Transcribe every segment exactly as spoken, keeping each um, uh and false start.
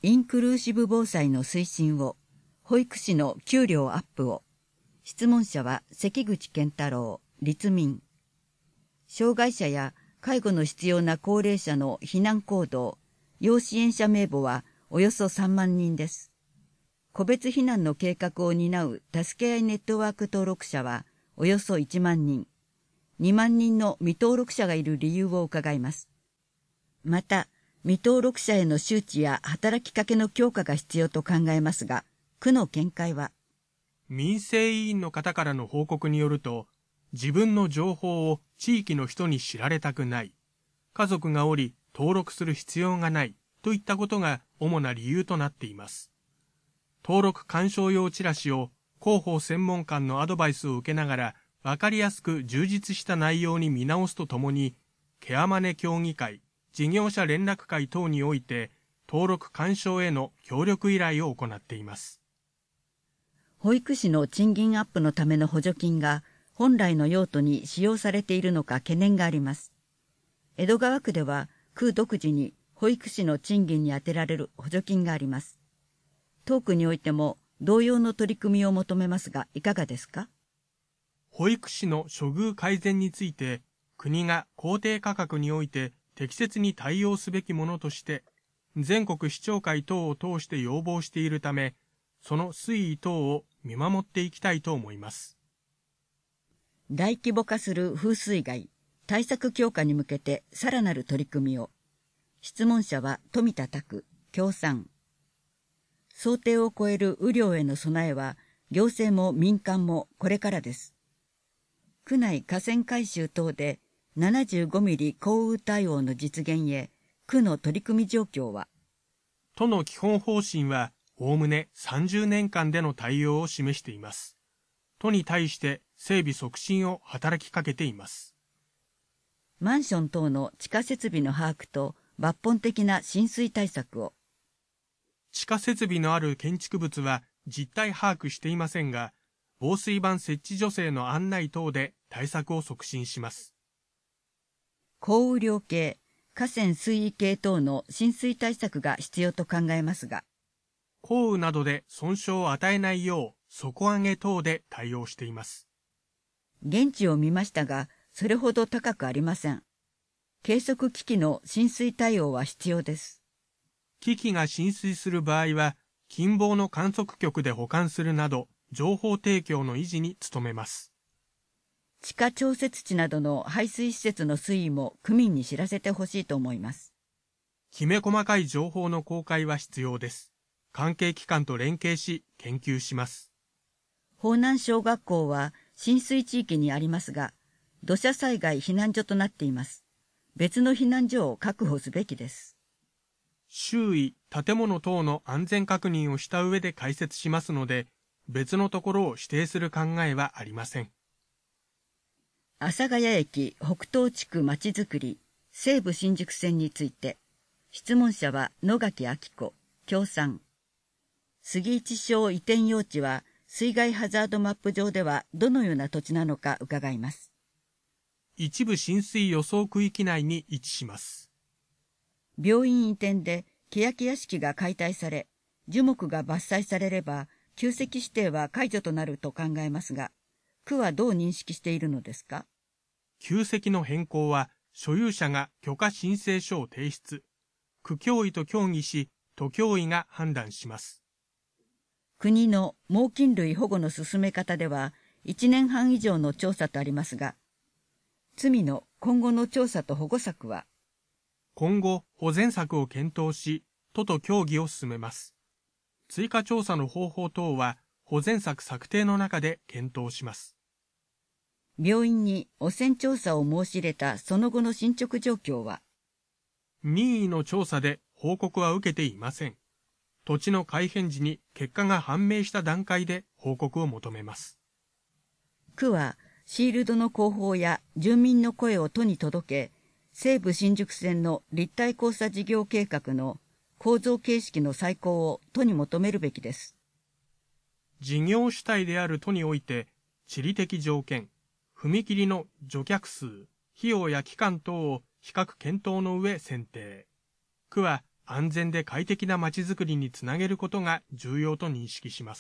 インクルーシブ防災の推進を、保育士の給料アップを。質問者は関口健太郎、立民。障害者や介護の必要な高齢者の避難行動、要支援者名簿はおよそさんまんにんです。個別避難の計画を担う助け合いネットワーク登録者はおよそいちまんにん。にまんにんの未登録者がいる理由を伺います。また、未登録者への周知や働きかけの強化が必要と考えますが、区の見解は。 民生委員の方からの報告によると、自分の情報を地域の人に知られたくない、家族がおり登録する必要がないといったことが主な理由となっています。登録勧奨用チラシを広報専門官のアドバイスを受けながら分かりやすく充実した内容に見直すとともに、ケアマネ協議会、事業者連絡会等において登録勧奨への協力依頼を行っています。 保育士の賃金アップのための補助金が本来の用途に使用されているのか懸念があります。江戸川区では区独自に保育士の賃金に充てられる補助金があります。当区においても同様の取り組みを求めますが、いかがですか？ 保育士の処遇改善について、国が公定価格において適切に対応すべきものとして、全国市長会等を通して要望しているため、その推移等を見守っていきたいと思います。 大規模化する風水害、対策強化に向けてさらなる取り組みを。質問者は富田拓、協賛。想定を超える雨量への備えは、行政も民間もこれからです。区内河川改修等でななじゅうごミリ降雨対応の実現へ、区の取り組み状況は。 都の基本方針は、おおむねさんじゅうねんかんでの対応を示しています。都に対して整備促進を働きかけています。 マンション等の地下設備の把握と抜本的な浸水対策を。 地下設備のある建築物は実態把握していませんが、防水板設置助成の案内等で対策を促進します。 降雨量計、河川水位計等の浸水対策が必要と考えますが、 降雨などで損傷を与えないよう底上げ等で対応しています。 現地を見ましたが、それほど高くありません。計測機器の浸水対応は必要です。 機器が浸水する場合は、近傍の観測局で保管するなど、情報提供の維持に努めます。 地下調節池などの排水施設の水位も区民に知らせてほしいと思います。 きめ細かい情報の公開は必要です。関係機関と連携し、研究します。 方南小学校は浸水地域にありますが、土砂災害避難所となっています。別の避難所を確保すべきです。 周囲、建物等の安全確認をした上で開設しますので、別のところを指定する考えはありません。 阿佐ヶ谷駅北東地区まちづくり西武新宿線について、質問者は野垣明子、協賛。杉一小移転用地は水害ハザードマップ上ではどのような土地なのか伺います。 一部浸水予想区域内に位置します。 病院移転で欅屋敷が解体され、樹木が伐採されれば、旧跡指定は解除となると考えますが、区はどう認識しているのですか？ 旧跡の変更は、所有者が許可申請書を提出。区教委と協議し、都教委が判断します。 国の猛禽類保護の進め方では、いちねんはん以上の調査とありますが、罪の今後の調査と保護策は？ 今後、保全策を検討し、都と協議を進めます。追加調査の方法等は、保全策策定の中で検討します。 病院に汚染調査を申し入れたその後の進捗状況は？ 任意の調査で報告は受けていません。土地の改変時に結果が判明した段階で報告を求めます。 区はシールドの広報や住民の声を都に届け、西武新宿線の立体交差事業計画の構造形式の再考を都に求めるべきです。 事業主体である都において、地理的条件、踏切の除却数、費用や期間等を比較検討の上選定。区は安全で快適なまちづくりにつなげることが重要と認識します。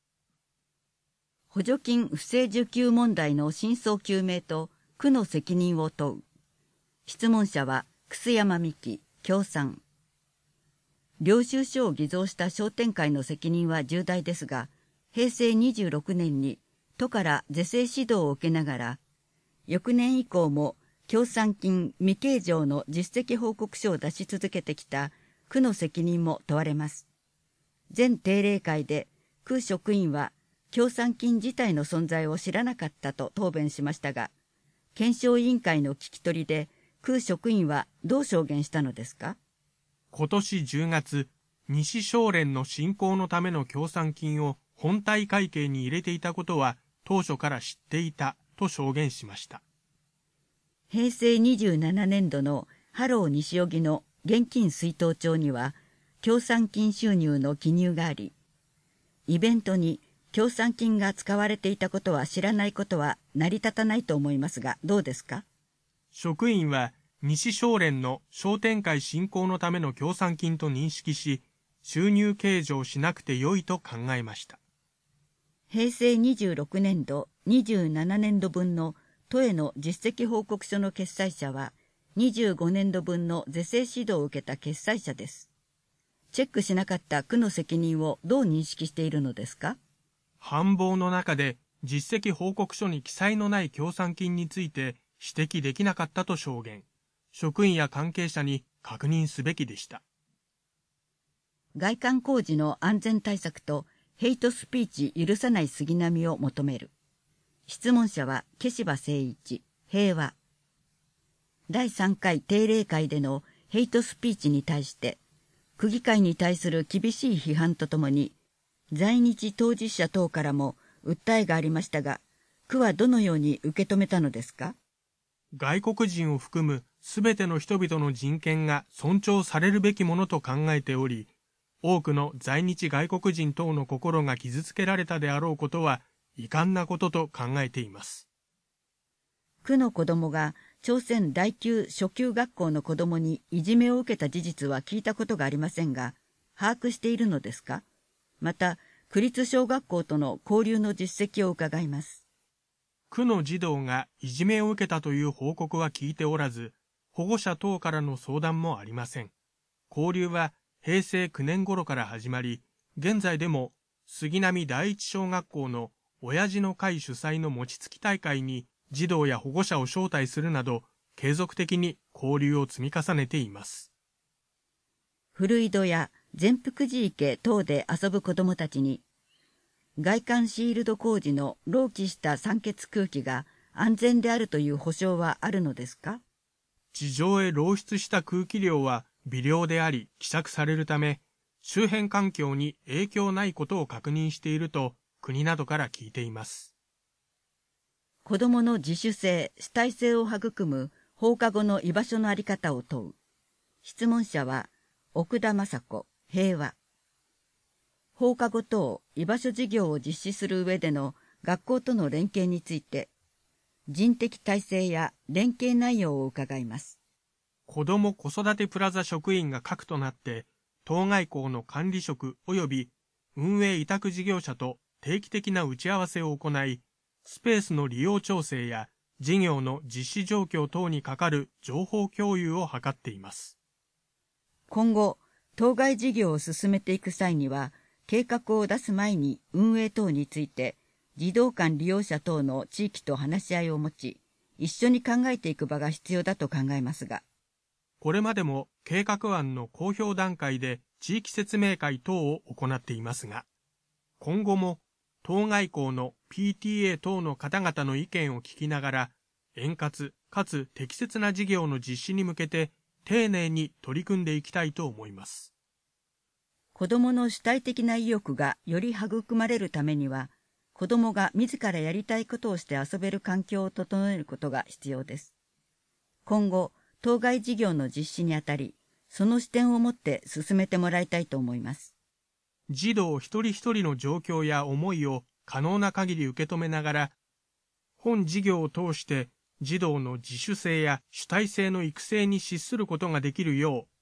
補助金不正受給問題の真相究明と区の責任を問う。質問者は楠山美希、共産。領収書を偽造した商店会の責任は重大ですが、へいせいにじゅうろくねんに都から是正指導を受けながら、翌年以降も協賛金未計上の実績報告書を出し続けてきた区の責任も問われます。前定例会で区職員は協賛金自体の存在を知らなかったと答弁しましたが、検証委員会の聞き取りで区職員はどう証言したのですか？ 今年じゅうがつ、西商連の振興のための協賛金を本体会計に入れていたことは当初から知っていたと証言しました。 へいせいにじゅうななねんどのハロー西荻の現金出納帳には協賛金収入の記入があり、イベントに協賛金が使われていたことは知らないことは成り立たないと思いますが、どうですか？ 職員は西商連の商店会振興のための協賛金と認識し、収入計上しなくてよいと考えました。 へいせいにじゅうろくねんど、にじゅうななねんどぶんの都への実績報告書の決裁者は、にじゅうごねんどぶんの是正指導を受けた決裁者です。チェックしなかった区の責任をどう認識しているのですか？ 繁忙の中で実績報告書に記載のない協賛金について指摘できなかったと証言。職員や関係者に確認すべきでした。 外観工事の安全対策とヘイトスピーチ許さない杉並を求める。質問者は消柴誠一、平和。だいさんかい定例会でのヘイトスピーチに対して、区議会に対する厳しい批判とともに、在日当事者等からも訴えがありましたが、区はどのように受け止めたのですか？ 外国人を含むすべての人々の人権が尊重されるべきものと考えており、多くの在日外国人等の心が傷つけられたであろうことは遺憾なことと考えています。 区の子どもが朝鮮第きゅう初級学校の子どもにいじめを受けた事実は聞いたことがありませんが、把握しているのですか？また、区立小学校との交流の実績を伺います。 区の児童がいじめを受けたという報告は聞いておらず、保護者等からの相談もありません。交流はへいせいきゅうねん頃から始まり、現在でも杉並第一小学校の親父の会主催の餅つき大会に児童や保護者を招待するなど、継続的に交流を積み重ねています。 古井戸や善福寺池等で遊ぶ子どもたちに、外観シールド工事の漏気した酸欠空気が安全であるという保証はあるのですか？ 地上へ漏出した空気量は微量であり希釈されるため、周辺環境に影響ないことを確認していると国などから聞いています。 子どもの自主性、主体性を育む放課後の居場所のあり方を問う。質問者は奥田雅子、平和。放課後等居場所事業を実施する上での学校との連携について、人的体制や連携内容を伺います。 子ども子育てプラザ職員が核となって、当該校の管理職及び運営委託事業者と定期的な打ち合わせを行い、スペースの利用調整や事業の実施状況等に係る情報共有を図っています。 今後、当該事業を進めていく際には、計画を出す前に運営等について、児童館利用者等の地域と話し合いを持ち、一緒に考えていく場が必要だと考えますが。 これまでも計画案の公表段階で地域説明会等を行っていますが、今後も当該校の ピーティーエー 等の方々の意見を聞きながら、円滑かつ適切な事業の実施に向けて丁寧に取り組んでいきたいと思います。 子どもの主体的な意欲がより育まれるためには、子どもが自らやりたいことをして遊べる環境を整えることが必要です。今後、当該事業の実施にあたり、その視点を持って進めてもらいたいと思います。 児童一人一人の状況や思いを可能な限り受け止めながら、本事業を通して児童の自主性や主体性の育成に資することができるよう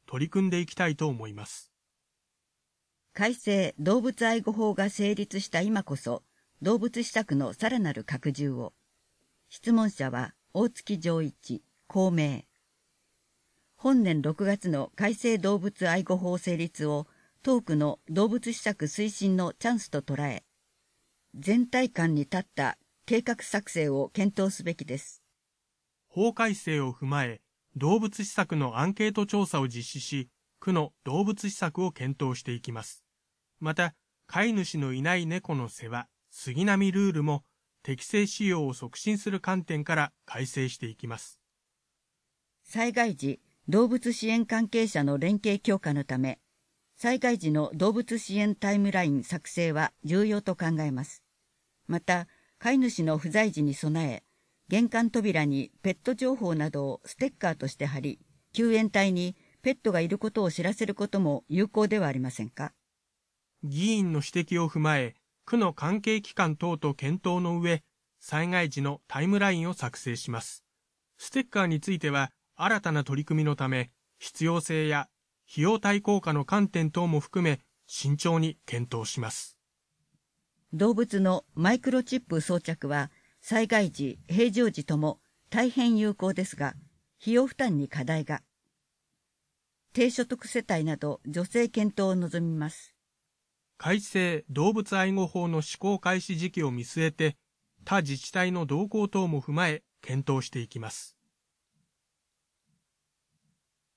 取り組んでいきたいと思います。 改正動物愛護法が成立した今こそ、動物施策のさらなる拡充を。質問者は大月丈一、公明。本年ろくがつの改正動物愛護法成立を当区の動物施策推進のチャンスと捉え、全体感に立った計画作成を検討すべきです。 法改正を踏まえ、動物施策のアンケート調査を実施し、区の動物施策を検討していきます。また、飼い主のいない猫の世話、杉並ルールも適正使用を促進する観点から改正していきます。 災害時、動物支援関係者の連携強化のため、災害時の動物支援タイムライン作成は重要と考えます。また、飼い主の不在時に備え、玄関扉にペット情報などをステッカーとして貼り、救援隊にペットがいることを知らせることも有効ではありませんか。 議員の指摘を踏まえ、区の関係機関等と検討の上、災害時のタイムラインを作成します。ステッカーについては、新たな取り組みのため、必要性や費用対効果の観点等も含め、慎重に検討します。 動物のマイクロチップ装着は、災害時、平常時とも大変有効ですが、費用負担に課題が。低所得世帯など助成検討を望みます。 改正動物愛護法の施行開始時期を見据えて、他自治体の動向等も踏まえ検討していきます。